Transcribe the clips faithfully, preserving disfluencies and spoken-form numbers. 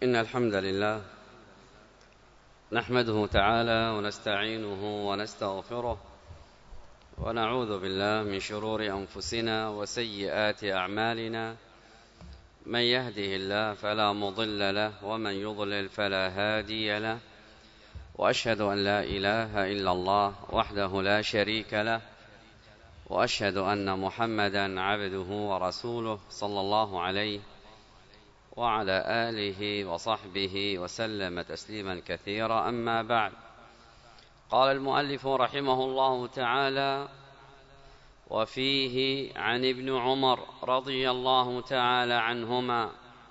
إن الحمد لله نحمده تعالى ونستعينه ونستغفره ونعوذ بالله من شرور أنفسنا وسيئات أعمالنا. من يهده الله فلا مضل له ومن يضلل فلا هادي له، وأشهد أن لا إله إلا الله وحده لا شريك له، وأشهد أن محمدا عبده ورسوله صلى الله عليه وعلى آله وصحبه وسلم تسليما كثيرا. أما بعد، قال المؤلف رحمه الله تعالى: وفيه عن ابن عمر رضي الله تعالى عنهما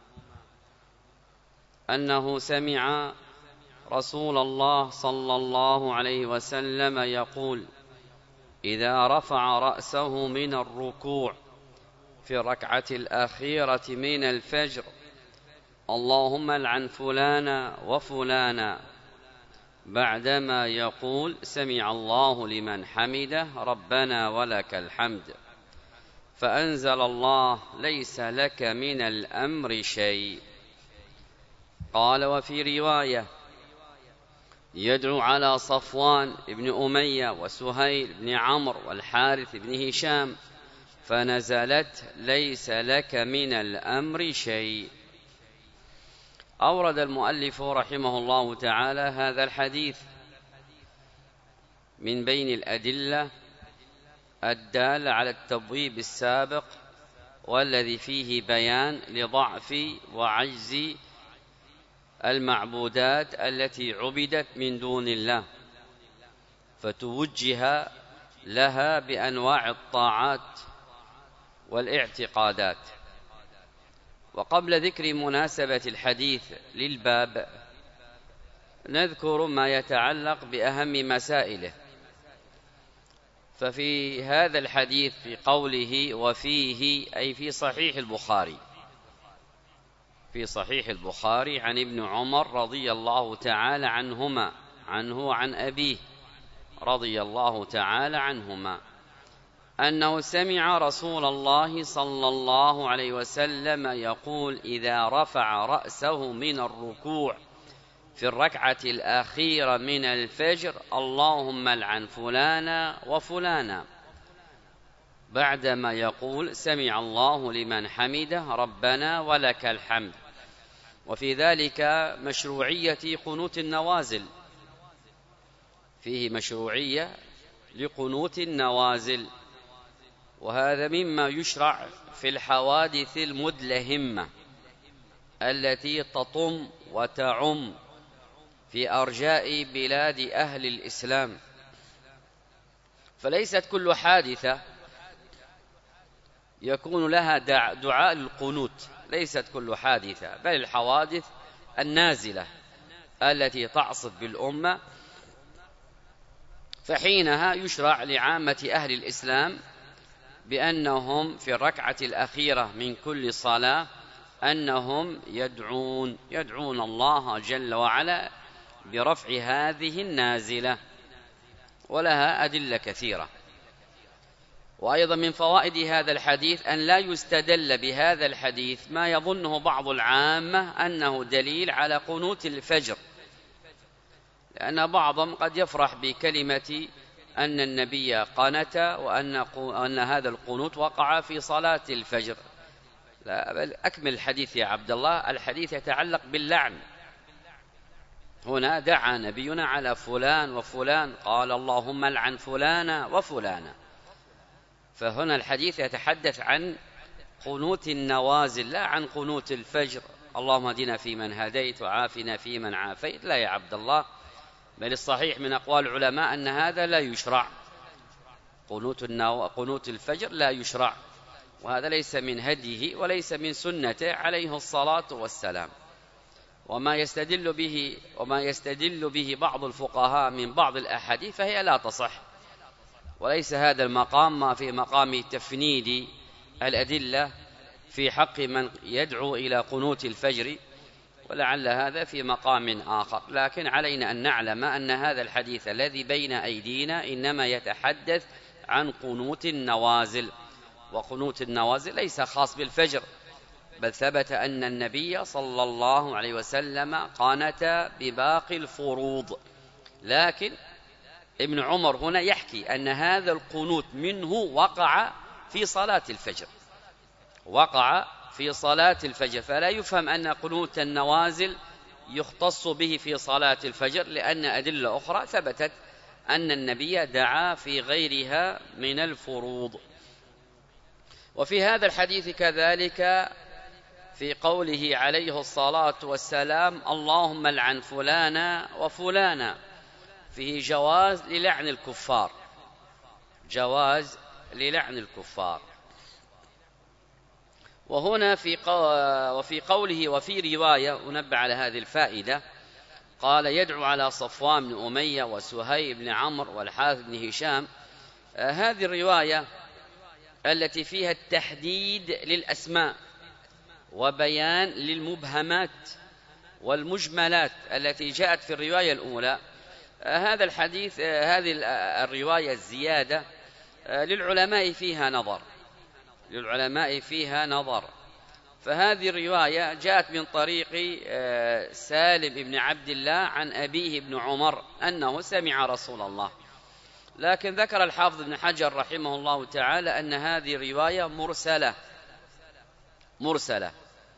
أنه سمع رسول الله صلى الله عليه وسلم يقول: إذا رفع رأسه من الركوع في الركعة الأخيرة من الفجر: اللهم لعن فلانا وفلانا، بعدما يقول: سمع الله لمن حمده ربنا ولك الحمد، فأنزل الله: ليس لك من الأمر شيء. قال: وفي رواية: يدعو على صفوان بن أمية وسهيل بن عمرو والحارث بن هشام، فنزلت: ليس لك من الأمر شيء. أورد المؤلف رحمه الله تعالى هذا الحديث من بين الأدلة الدالة على التبويب السابق، والذي فيه بيان لضعف وعجز المعبودات التي عبدت من دون الله، فتوجه لها بأنواع الطاعات والاعتقادات. وقبل ذكر مناسبة الحديث للباب نذكر ما يتعلق بأهم مسائله. ففي هذا الحديث في قوله وفيه أي في صحيح البخاري في صحيح البخاري عن ابن عمر رضي الله تعالى عنهما عنه عن أبيه رضي الله تعالى عنهما أنه سمع رسول الله صلى الله عليه وسلم يقول: إذا رفع رأسه من الركوع في الركعة الأخيرة من الفجر: اللهم لعن فلانا وفلانا، بعدما يقول: سمع الله لمن حمده ربنا ولك الحمد. وفي ذلك مشروعية قنوت النوازل، فيه مشروعية لقنوت النوازل، وهذا مما يشرع في الحوادث المدلهمة التي تطم وتعم في أرجاء بلاد أهل الإسلام. فليست كل حادثة يكون لها دعاء القنوت، ليست كل حادثة، بل الحوادث النازلة التي تعصف بالأمة، فحينها يشرع لعامة أهل الإسلام بأنهم في الركعة الأخيرة من كل صلاة أنهم يدعون يدعون الله جل وعلا برفع هذه النازلة، ولها أدلة كثيرة. وأيضا من فوائد هذا الحديث أن لا يستدل بهذا الحديث ما يظنه بعض العامة أنه دليل على قنوت الفجر، لأن بعضهم قد يفرح بكلمة أن النبي قنت وأن أن هذا القنوت وقع في صلاة الفجر. لا، بل أكمل الحديث يا عبد الله. الحديث يتعلق باللعن. هنا دعا نبينا على فلان وفلان، قال: اللهم لعن فلانا وفلانا. فهنا الحديث يتحدث عن قنوت النوازل، لا عن قنوت الفجر: اللهم اهدنا فيمن هديت وعافنا فيمن عافيت. لا يا عبد الله، بل الصحيح من أقوال العلماء أن هذا لا يشرع. قنوت النو... قنوت الفجر لا يشرع، وهذا ليس من هديه وليس من سنته عليه الصلاة والسلام. وما يستدل به وما يستدل به بعض الفقهاء من بعض الأحاديث فهي لا تصح، وليس هذا المقام ما في مقام تفنيد الأدلة في حق من يدعو إلى قنوت الفجر، ولعل هذا في مقام آخر. لكن علينا أن نعلم أن هذا الحديث الذي بين أيدينا إنما يتحدث عن قنوت النوازل، وقنوت النوازل ليس خاص بالفجر، بل ثبت أن النبي صلى الله عليه وسلم قنت بباقي الفروض. لكن ابن عمر هنا يحكي أن هذا القنوت منه وقع في صلاة الفجر، وقع في صلاة الفجر، فلا يفهم أن قنوت النوازل يختص به في صلاة الفجر، لأن أدلة أخرى ثبتت أن النبي دعا في غيرها من الفروض. وفي هذا الحديث كذلك في قوله عليه الصلاة والسلام اللهم لعن فلانا وفلانا، فيه جواز للعن الكفار، جواز للعن الكفار. وهنا في وفي قوله وفي رواية أنبه على هذه الفائدة، قال يدعو على صفوان بن أمية وسهيل بن عمرو والحارث بن هشام. هذه الرواية التي فيها التحديد للأسماء وبيان للمبهمات والمجملات التي جاءت في الرواية الأولى، هذا الحديث هذه الرواية الزيادة للعلماء فيها نظر، للعلماء فيها نظر. فهذه الرواية جاءت من طريق سالم بن عبد الله عن أبيه بن عمر أنه سمع رسول الله، لكن ذكر الحافظ بن حجر رحمه الله تعالى أن هذه الرواية مرسلة مرسلة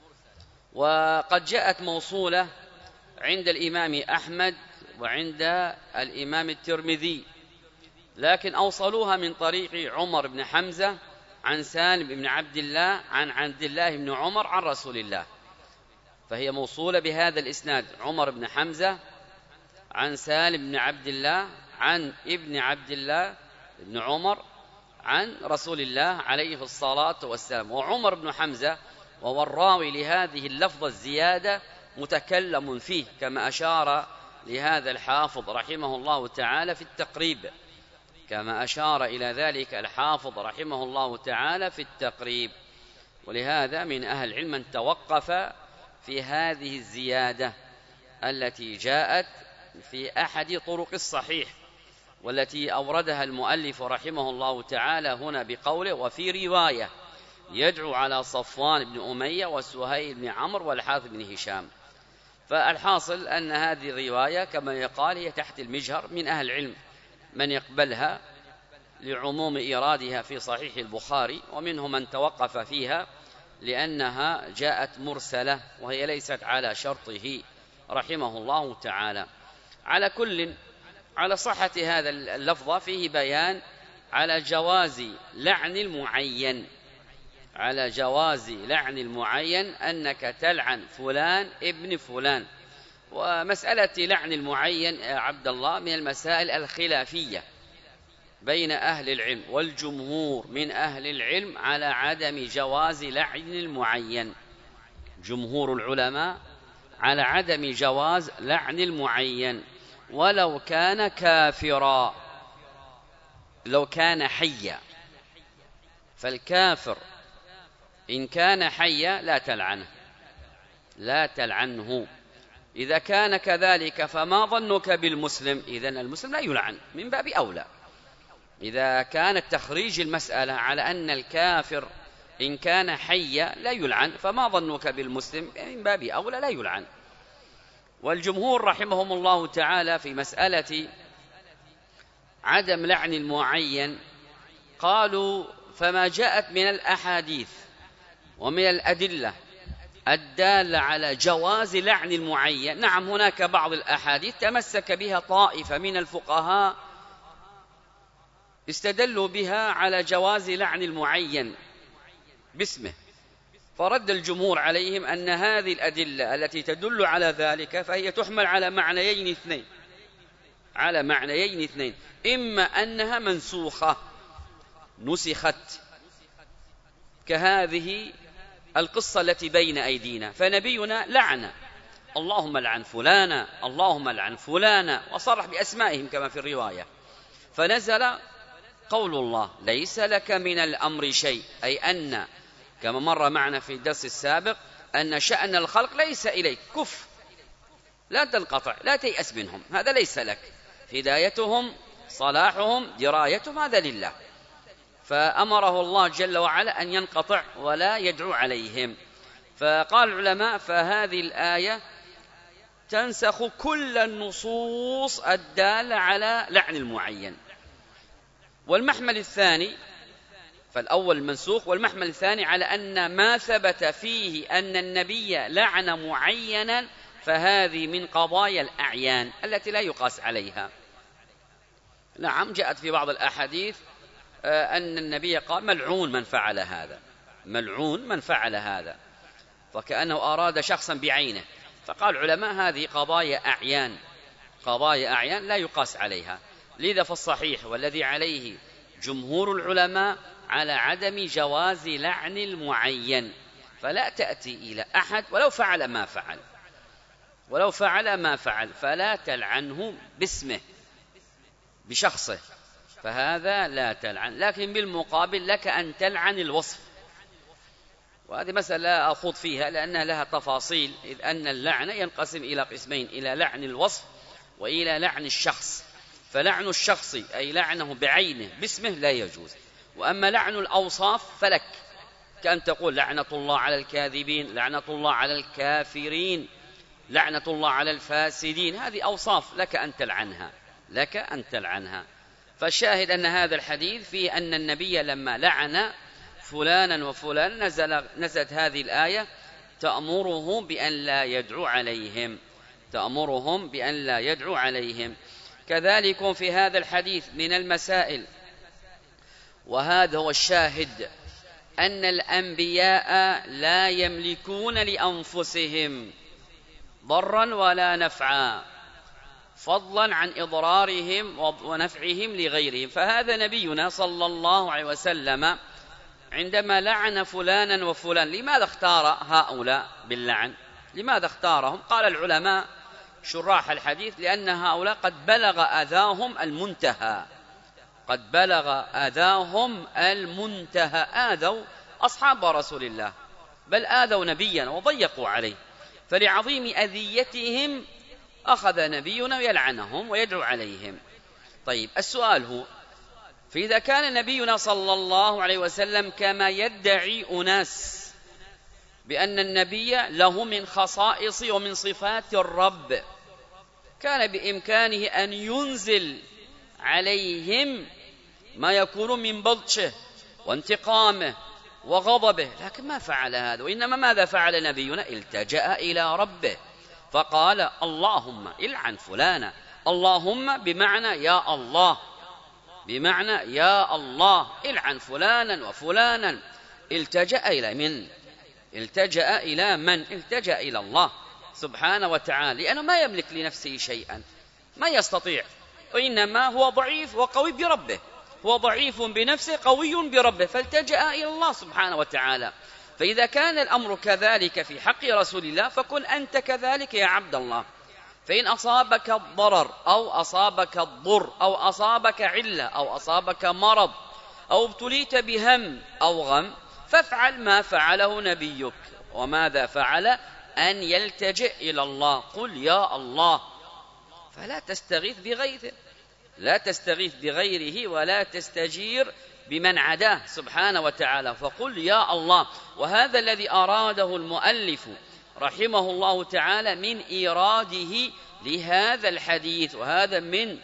وقد جاءت موصولة عند الإمام أحمد وعند الإمام الترمذي، لكن أوصلوها من طريق عمر بن حمزة عن سالم بن عبد الله عن عبد الله بن عمر عن رسول الله، فهي موصولة بهذا الإسناد، عمر بن حمزة عن سالم بن عبد الله عن ابن عبد الله بن عمر عن رسول الله عليه الصلاة والسلام. وعمر بن حمزة وهو الراوي لهذه اللفظة الزيادة متكلم فيه، كما أشار لهذا الحافظ رحمه الله تعالى في التقريب، كما أشار إلى ذلك الحافظ رحمه الله تعالى في التقريب. ولهذا من أهل العلم من توقف في هذه الزيادة التي جاءت في أحد طرق الصحيح، والتي أوردها المؤلف رحمه الله تعالى هنا بقوله وفي رواية يدعو على صفوان بن أمية وسهيل بن عمرو والحارث بن هشام. فالحاصل أن هذه الرواية كما يقال هي تحت المجهر، من أهل العلم من يقبلها لعموم إيرادها في صحيح البخاري، ومنهم من توقف فيها لأنها جاءت مرسلة وهي ليست على شرطه رحمه الله تعالى. على كل، على صحة هذا اللفظ فيه بيان على جواز لعن المعين، على جواز لعن المعين أنك تلعن فلان ابن فلان. ومسألة لعن المعين يا عبد الله من المسائل الخلافية بين أهل العلم، والجمهور من أهل العلم على عدم جواز لعن المعين، جمهور العلماء على عدم جواز لعن المعين ولو كان كافرا، لو كان حيا. فالكافر إن كان حيا لا تلعنه، لا تلعنه. إذا كان كذلك فما ظنك بالمسلم؟ إذن المسلم لا يلعن من باب أولى. إذا كانت تخريج المسألة على أن الكافر إن كان حيا لا يلعن، فما ظنك بالمسلم؟ من باب أولى لا يلعن. والجمهور رحمهم الله تعالى في مسألة عدم لعن المعين قالوا فما جاءت من الأحاديث ومن الأدلة الدالة على جواز لعن المعين، نعم هناك بعض الأحاديث تمسك بها طائفة من الفقهاء استدلوا بها على جواز لعن المعين باسمه، فرد الجمهور عليهم أن هذه الأدلة التي تدل على ذلك فهي تحمل على معنيين اثنين، على معنيين اثنين، إما أنها منسوخة نسخت كهذه القصة التي بين أيدينا، فنبينا لعن اللهم لعن فلانا اللهم لعن فلانا وصرح بأسمائهم كما في الرواية، فنزل قول الله ليس لك من الأمر شيء، أي أن كما مر معنا في الدرس السابق أن شأن الخلق ليس إليك، كف لا تنقطع لا تيأس منهم، هذا ليس لك، هدايتهم صلاحهم درايتهم هذا لله، فأمره الله جل وعلا أن ينقطع ولا يدعو عليهم. فقال العلماء فهذه الآية تنسخ كل النصوص الدالة على لعن المعين. والمحمل الثاني، فالأول منسوخ، والمحمل الثاني على أن ما ثبت فيه أن النبي لعن معينا فهذه من قضايا الأعيان التي لا يقاس عليها. نعم، جاءت في بعض الأحاديث أن النبي قال ملعون من فعل هذا، ملعون من فعل هذا، وكأنه أراد شخصا بعينه. فقال العلماء هذه قضايا أعيان، قضايا أعيان لا يقاس عليها. لذا فالصحيح والذي عليه جمهور العلماء على عدم جواز لعن المعين، فلا تأتي إلى أحد ولو فعل ما فعل، ولو فعل ما فعل فلا تلعنه باسمه بشخصه، فهذا لا تلعن. لكن بالمقابل لك أن تلعن الوصف، وهذه مسألة لا أخوض فيها لأنها لها تفاصيل، إذ أن اللعن ينقسم إلى قسمين: إلى لعن الوصف وإلى لعن الشخص. فلعن الشخص أي لعنه بعينه باسمه لا يجوز، وأما لعن الأوصاف فلك، كأن تقول لعنة الله على الكاذبين، لعنة الله على الكافرين، لعنة الله على الفاسدين، هذه أوصاف لك أن تلعنها، لك أن تلعنها. فالشاهد أن هذا الحديث فيه أن النبي لما لعن فلانا وفلان نزل نزلت هذه الآية تأمره بأن لا يدعو عليهم، تأمرهم بأن لا يدعو عليهم. كذلك في هذا الحديث من المسائل، وهذا هو الشاهد، أن الأنبياء لا يملكون لأنفسهم ضرا ولا نفعا، فضلا عن إضرارهم ونفعهم لغيرهم. فهذا نبينا صلى الله عليه وسلم عندما لعن فلانا وفلان، لماذا اختار هؤلاء باللعن؟ لماذا اختارهم؟ قال العلماء شراح الحديث لأن هؤلاء قد بلغ أذاهم المنتهى، قد بلغ أذاهم المنتهى، آذوا أصحاب رسول الله، بل آذوا نبينا وضيقوا عليه، فلعظيم أذيتهم أخذ نبينا يلعنهم ويدعو عليهم. طيب السؤال هو، فإذا كان نبينا صلى الله عليه وسلم كما يدعي أناس بأن النبي له من خصائص ومن صفات الرب، كان بإمكانه أن ينزل عليهم ما يكون من بطشه وانتقامه وغضبه، لكن ما فعل هذا، وإنما ماذا فعل نبينا؟ التجأ إلى ربه فقال اللهم العن فلانا، اللهم بمعنى يا الله، بمعنى يا الله العن فلانا وفلانا. التجأ إلى من؟ التجأ إلى من؟ التجأ إلى الله سبحانه وتعالى، لأنه ما يملك لنفسه شيئا، ما يستطيع، وإنما هو ضعيف وقوي بربه، هو ضعيف بنفسه قوي بربه، فالتجأ إلى الله سبحانه وتعالى. فإذا كان الأمر كذلك في حق رسول الله فكن أنت كذلك يا عبد الله. فإن أصابك الضرر أو أصابك الضر أو أصابك علة أو أصابك مرض أو ابتليت بهم أو غم فافعل ما فعله نبيك. وماذا فعل؟ أن يلتجئ إلى الله، قل يا الله، فلا تستغيث بغيره، لا تستغيث بغيره ولا تستجير بمن عداه سبحانه وتعالى، فقل يا الله. وهذا الذي أراده المؤلف رحمه الله تعالى من إيراده لهذا الحديث، وهذا من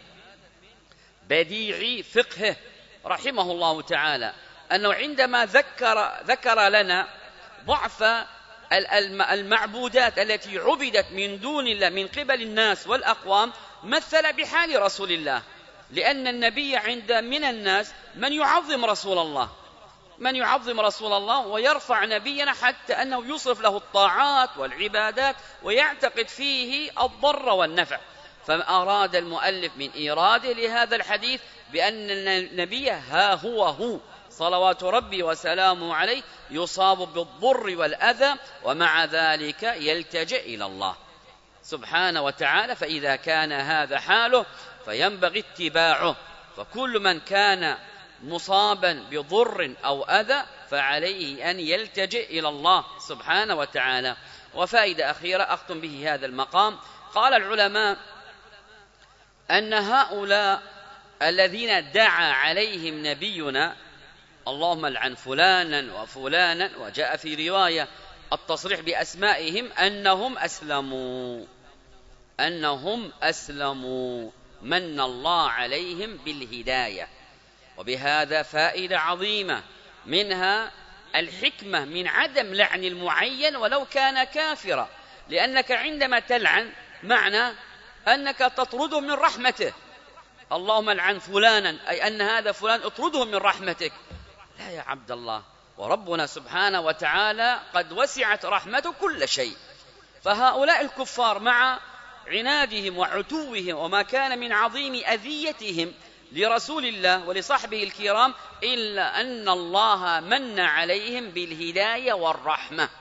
بديع فقهه رحمه الله تعالى، أنه عندما ذكر, ذكر لنا ضعف المعبودات التي عبدت من دون الله من قبل الناس والأقوام، مثل بحال رسول الله، لأن النبي عند من الناس من يعظم رسول الله، من يعظم رسول الله ويرفع نبينا حتى أنه يصرف له الطاعات والعبادات ويعتقد فيه الضر والنفع. فأراد المؤلف من إيراده لهذا الحديث بأن النبي ها هو هو صلوات ربي وسلامه عليه يصاب بالضر والأذى، ومع ذلك يلتجئ إلى الله سبحانه وتعالى. فإذا كان هذا حاله فينبغي اتباعه، فكل من كان مصابا بضر أو أذى فعليه أن يلتجئ إلى الله سبحانه وتعالى. وفائدة أخيرة أختم به هذا المقام، قال العلماء أن هؤلاء الذين دعا عليهم نبينا اللهم العن فلانا وفلانا، وجاء في رواية التصريح بأسمائهم أنهم أسلموا أنهم أسلموا من الله عليهم بالهداية. وبهذا فائدة عظيمة، منها الحكمة من عدم لعن المعين ولو كان كافرا، لأنك عندما تلعن معنى أنك تطرده من رحمته. اللهم لعن فلانا، أي أن هذا فلان اطرده من رحمتك. لا يا عبد الله، وربنا سبحانه وتعالى قد وسعت رحمته كل شيء. فهؤلاء الكفار مع عنادهم وعتوهم وما كان من عظيم أذيتهم لرسول الله ولصحبه الكرام، إلا أن الله من عليهم بالهداية والرحمة،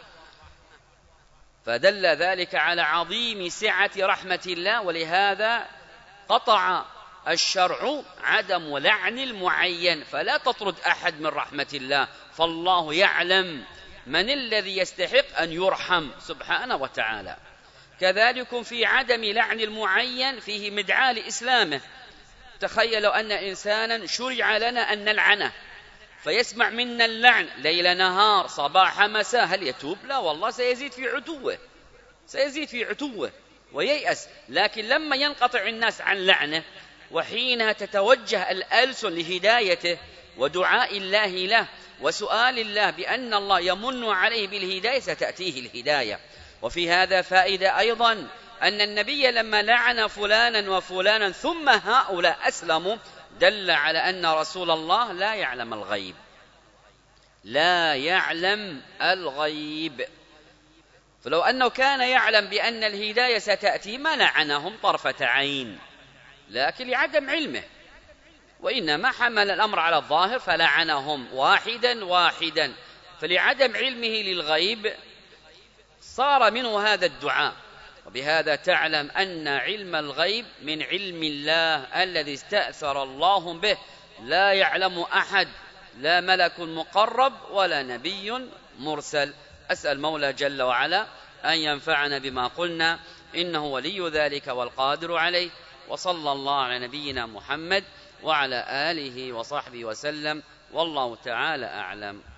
فدل ذلك على عظيم سعة رحمة الله. ولهذا قطع الشرع عدم لعن المعين، فلا تطرد أحد من رحمة الله، فالله يعلم من الذي يستحق أن يرحم سبحانه وتعالى. كذلك في عدم لعن المعين فيه مدعاة لإسلامه. تخيلوا أن إنسانا شرع لنا أن نلعنه، فيسمع منا اللعن ليل نهار صباح مساء، هل يتوب؟ لا والله، سيزيد في عتوه سيزيد في عتوه وييأس. لكن لما ينقطع الناس عن لعنه، وحينها تتوجه الألسن لهدايته ودعاء الله له وسؤال الله بأن الله يمن عليه بالهداية، ستأتيه الهداية. وفي هذا فائدة أيضا، أن النبي لما لعن فلانا وفلانا ثم هؤلاء أسلموا، دل على أن رسول الله لا يعلم الغيب لا يعلم الغيب فلو أنه كان يعلم بأن الهداية ستأتي ما لعنهم طرفة عين، لكن لعدم علمه، وإنما حمل الأمر على الظاهر فلعنهم واحدا واحدا. فلعدم علمه للغيب صار منه هذا الدعاء. وبهذا تعلم أن علم الغيب من علم الله الذي استأثر الله به، لا يعلم أحد، لا ملك مقرب ولا نبي مرسل. أسأل مولى جل وعلا أن ينفعنا بما قلنا، إنه ولي ذلك والقادر عليه. وصلى الله على نبينا محمد وعلى آله وصحبه وسلم، والله تعالى أعلم.